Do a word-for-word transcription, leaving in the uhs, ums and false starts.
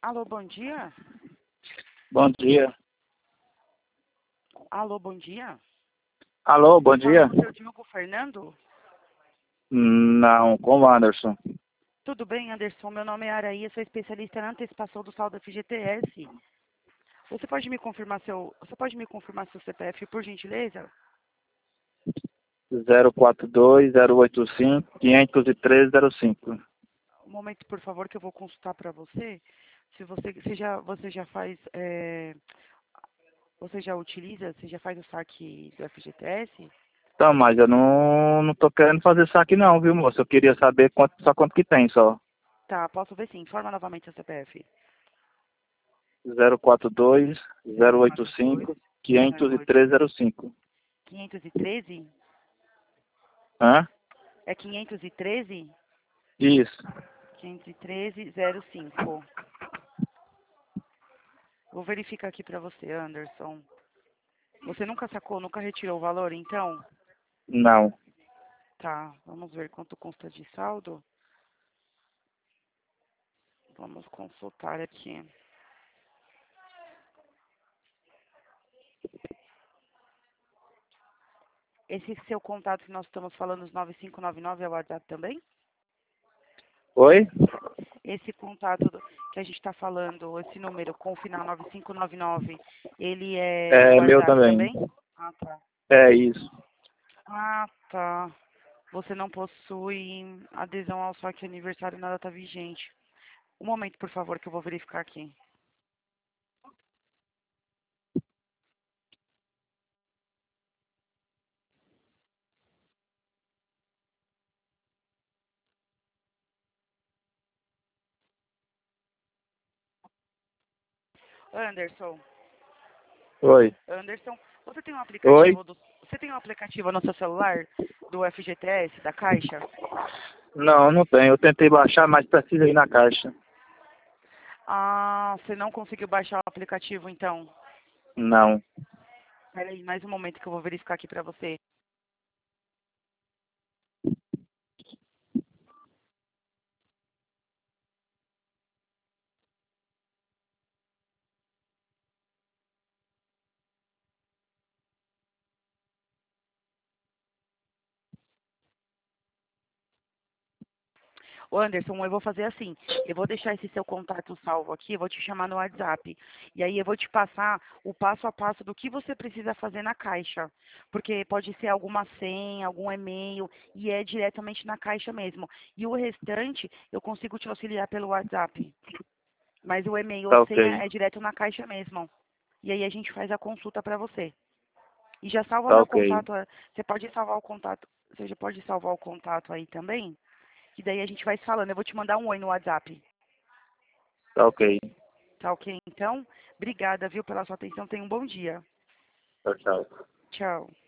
Alô, bom dia? Bom dia. Alô, bom dia? Alô, bom Tô falando dia. com o seu Diogo Fernando? Não, com o Anderson. Tudo bem, Anderson? Meu nome é Araí, eu sou especialista na antecipação do saldo F G T S. Você pode me confirmar seu, você pode me confirmar seu C P F, por gentileza? zero quatro dois zero oito cinco cinco um três zero cinco. Um momento, por favor, que eu vou consultar para você. Se você, você já, você já faz, é, você já utiliza, você já faz o saque do F G T S? Então, mas eu não, não tô querendo fazer isso aqui não, viu, moço? Eu queria saber quanto, só quanto que tem, só. Tá, posso ver sim. Informa novamente seu C P F. zero quatro dois Zero zero oito quatro dois cinco cinco zero três zero cinco. quinhentos e treze? Hã? É quinhentos e treze? Isso. quinhentos e treze, zero cinco. Vou verificar aqui para você, Anderson. Você nunca sacou, nunca retirou o valor, então? Não. Tá, vamos ver quanto consta de saldo. Vamos consultar aqui. Esse seu contato que nós estamos falando, os nove cinco nove nove, é o WhatsApp também? Oi? Esse contato do- que a gente está falando, esse número com o final nove cinco nove nove, ele é o É meu WhatsApp também. também? Ah, tá. É isso. Ah, tá. Você não possui adesão ao saque aniversário na data vigente. Um momento, por favor, que eu vou verificar aqui. Anderson, Oi. Anderson, você tem um Oi? aplicativo do, você tem um aplicativo no seu celular do F G T S, da Caixa? Não, não tenho. Eu tentei baixar, mas precisa ir na caixa. Ah, você não conseguiu baixar o aplicativo, então? Não. Peraí, mais um momento que eu vou verificar aqui pra você. Ô Anderson, eu vou fazer assim, eu vou deixar esse seu contato salvo aqui, eu vou te chamar no WhatsApp, e aí eu vou te passar o passo a passo do que você precisa fazer na Caixa, porque pode ser alguma senha, algum e-mail, e é diretamente na Caixa mesmo. E o restante, eu consigo te auxiliar pelo WhatsApp, mas o e-mail ou Tá senha ok. é direto na Caixa mesmo. E aí a gente faz a consulta para você. E já salva Tá meu ok. contato, eh, você pode salvar o contato, você já pode salvar o contato aí também? Que daí a gente vai se falando. Eu vou te mandar um oi no WhatsApp. Tá ok. Tá ok? Então, obrigada, viu, pela sua atenção. Tenha um bom dia. Tchau, tchau. Tchau.